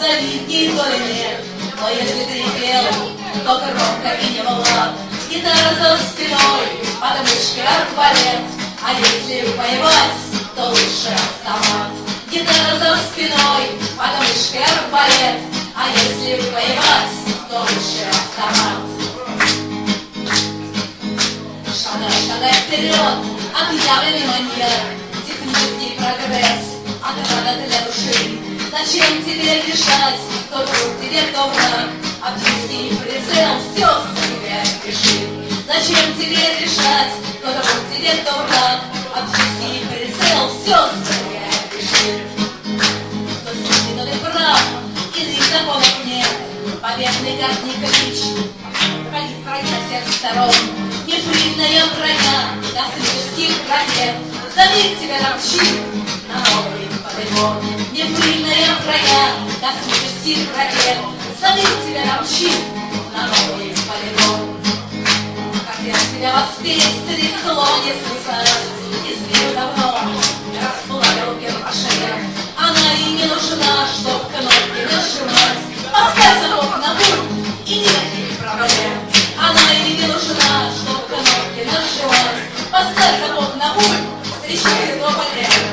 завидней доли нет. Но если ты пел, то громко и не была. Гитара за спиной, под мышкой арбалет. А если воевать, то лучше автомат. Гитара за спиной, под мышкой арбалет. А если воевать, то лучше автомат. Шагай вперед, объявленный маньяк. Технический прогресс, отрада для души. Зачем тебе решать, кто друг тебе, кто враг? Оптический прицел, все в себе пиши. Зачем тебе решать, кто друг тебе, кто враг? Оптический прицел, все в себе пиши. Кто судит, тот и прав, иных законов нет. Победный как ни клич, палит враг со всех сторон. Нефритная броня космических ракет. Зовет тебя торчит на новый полигон. Нефритная броня космических ракет. Зовет тебя торчит на новый полигон. Хотел тебя воспеть, трясло не слышать. Избил давно, расплавил герпашея. Она и не нужна, чтоб кнопки нажимать. Поставь замок на пульт и никаких проблем. Она и не нужна, чтоб кнопки нажимать. Поставь замок на пульт, встречай его полем.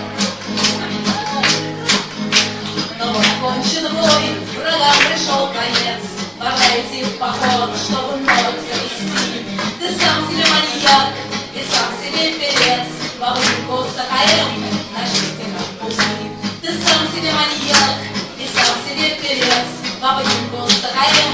Но вот окончен бой, врагам пришел конец. Пора идти в поход, чтобы новых завести. Ты сам себе маньяк, и сам себе певец. Бабульку с АКМ на жизненном пути. Ты сам себе маньяк, и сам себе певец. Бабульку с АКМ